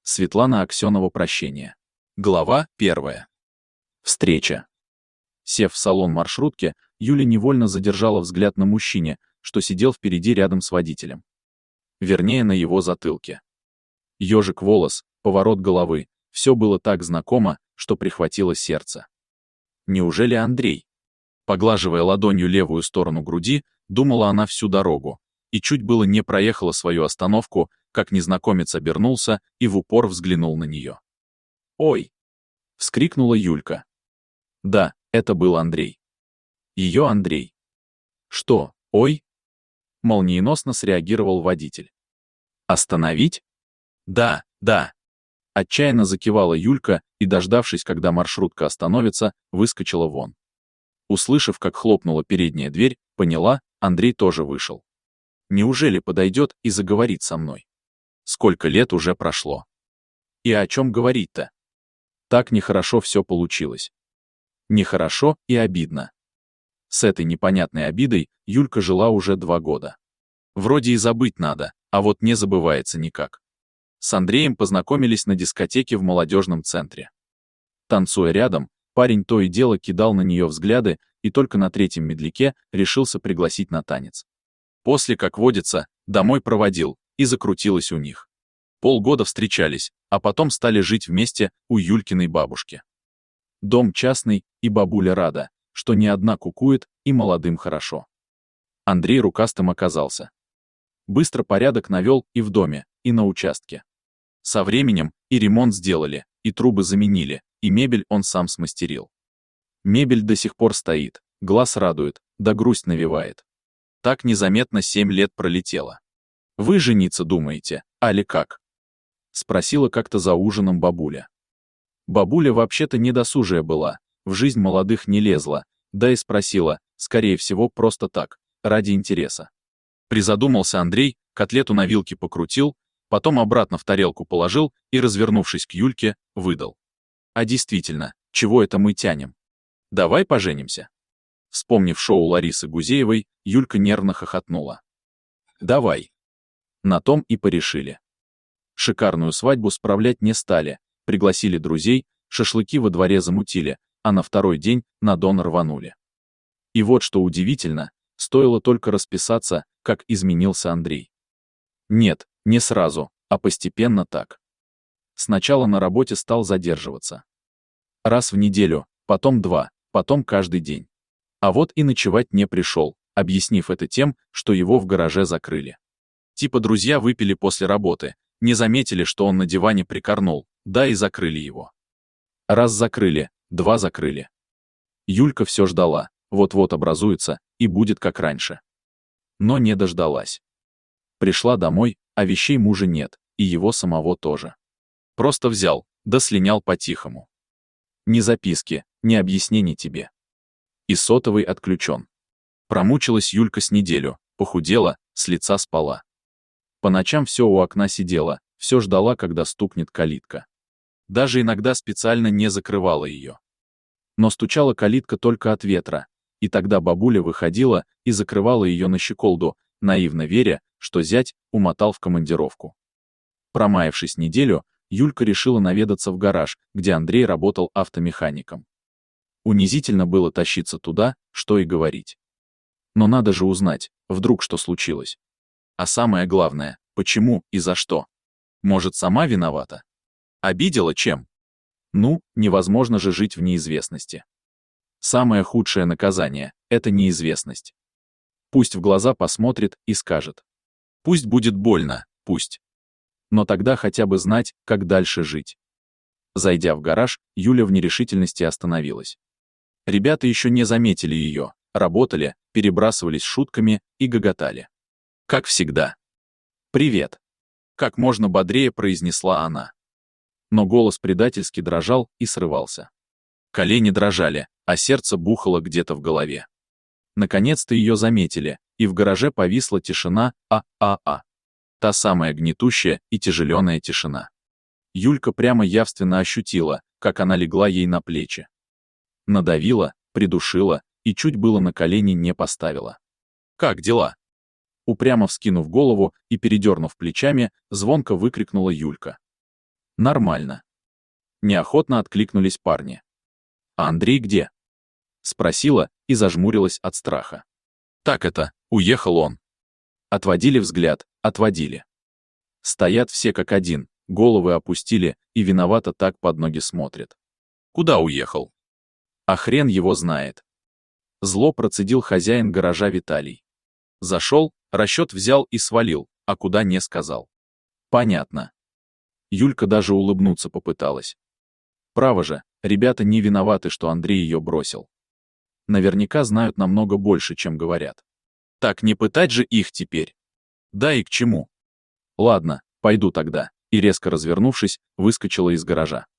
Светлана Аксенова «Прощение». Глава 1. Встреча. Сев в салон маршрутки, Юля невольно задержала взгляд на мужчине, что сидел впереди рядом с водителем. Вернее, на его затылке. Ежик волос, поворот головы, все было так знакомо, что прихватило сердце. Неужели Андрей? Поглаживая ладонью левую сторону груди, думала она всю дорогу, и чуть было не проехала свою остановку, как незнакомец обернулся и в упор взглянул на нее. «Ой!» — вскрикнула Юлька. Да, это был Андрей. Ее Андрей. «Что, ой?» — молниеносно среагировал водитель. «Остановить?» «Да, да!» Отчаянно закивала Юлька и, дождавшись, когда маршрутка остановится, выскочила вон. Услышав, как хлопнула передняя дверь, поняла, Андрей тоже вышел. Неужели подойдет и заговорит со мной? Сколько лет уже прошло? И о чем говорить-то? Так нехорошо все получилось. Нехорошо и обидно. С этой непонятной обидой Юлька жила уже 2 года. Вроде и забыть надо, а вот не забывается никак. С Андреем познакомились на дискотеке в молодежном центре. Танцуя рядом, парень то и дело кидал на нее взгляды и только на 3-м медляке решился пригласить на танец. После, как водится, домой проводил, и закрутилось у них. Полгода встречались, а потом стали жить вместе у Юлькиной бабушки. Дом частный, и бабуля рада, что не одна кукует, и молодым хорошо. Андрей рукастым оказался. Быстро порядок навел и в доме, и на участке. Со временем и ремонт сделали, и трубы заменили, и мебель он сам смастерил. Мебель до сих пор стоит, глаз радует, да грусть навевает. Так незаметно 7 лет пролетело. «Вы жениться думаете, али как?» — спросила как-то за ужином бабуля. Бабуля вообще-то недосужая была, в жизнь молодых не лезла, да и спросила, скорее всего, просто так, ради интереса. Призадумался Андрей, котлету на вилке покрутил, потом обратно в тарелку положил и, развернувшись к Юльке, выдал. «А действительно, чего это мы тянем? Давай поженимся?» Вспомнив шоу Ларисы Гузеевой, Юлька нервно хохотнула. «Давай». На том и порешили. Шикарную свадьбу справлять не стали, пригласили друзей, шашлыки во дворе замутили, а на 2-й день на Дон рванули. И вот что удивительно, стоило только расписаться, как изменился Андрей. Нет, не сразу, а постепенно так. Сначала на работе стал задерживаться. Раз в неделю, потом 2, потом каждый день. А вот и ночевать не пришел, объяснив это тем, что его в гараже закрыли. Типа друзья выпили после работы, не заметили, что он на диване прикорнул, да и закрыли его. Раз закрыли, 2 закрыли. Юлька все ждала, вот-вот образуется, и будет как раньше. Но не дождалась. Пришла домой, а вещей мужа нет, и его самого тоже. Просто взял, да слинял по-тихому. Ни записки, ни объяснений тебе. И сотовый отключен. Промучилась Юлька с неделю, похудела, с лица спала. По ночам все у окна сидела, все ждала, когда стукнет калитка. Даже иногда специально не закрывала ее. Но стучала калитка только от ветра, и тогда бабуля выходила и закрывала ее на щеколду, наивно веря, что зять умотал в командировку. Промаявшись неделю, Юлька решила наведаться в гараж, где Андрей работал автомехаником. Унизительно было тащиться туда, что и говорить. Но надо же узнать, вдруг что случилось. А самое главное, почему и за что? Может, сама виновата? Обидела чем? Ну, невозможно же жить в неизвестности. Самое худшее наказание — это неизвестность. Пусть в глаза посмотрит и скажет. Пусть будет больно, пусть. Но тогда хотя бы знать, как дальше жить. Зайдя в гараж, Юля в нерешительности остановилась. Ребята еще не заметили ее, работали, перебрасывались шутками и гоготали. Как всегда. «Привет», — как можно бодрее произнесла она. Но голос предательски дрожал и срывался. Колени дрожали, а сердце бухало где-то в голове. Наконец-то ее заметили, и в гараже повисла тишина, та самая гнетущая и тяжеленная тишина. Юлька прямо явственно ощутила, как она легла ей на плечи. Надавила, придушила и чуть было на колени не поставила. «Как дела?» Упрямо вскинув голову и передернув плечами, звонко выкрикнула Юлька. Нормально. Неохотно откликнулись парни. А Андрей где? Спросила и зажмурилась от страха. Так это, уехал он. Отводили взгляд, отводили. Стоят все как один, головы опустили и виновато так под ноги смотрят. Куда уехал? А хрен его знает. Зло процедил хозяин гаража Виталий. Зашел, расчет взял и свалил, а куда не сказал. Понятно. Юлька даже улыбнуться попыталась. Право же, ребята не виноваты, что Андрей ее бросил. Наверняка знают намного больше, чем говорят. Так не пытать же их теперь. Да и к чему? Ладно, пойду тогда. И резко развернувшись, выскочила из гаража.